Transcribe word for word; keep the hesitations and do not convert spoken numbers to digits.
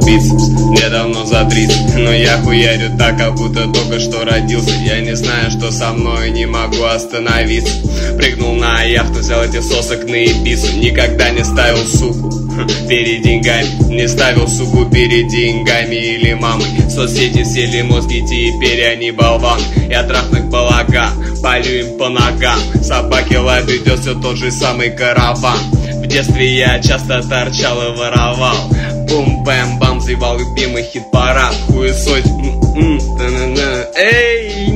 бицепс, мне давно за тридцать, но я хуярю так, как будто только что родился. Я не знаю, что со мной, не могу остановиться. Прыгнул на яхту, взял эти сосок на Ибису. Никогда не ставил суку перед деньгами, не ставил суку перед деньгами или мамой. Соцсети сели мозги, теперь они болван. Я трахну балага, полю им по ногам. Собаки лают, идет все тот же самый караван. В детстве я часто торчал и воровал. Бум-бэм-бам, заебал любимый хит-парад. Хуесось, эй!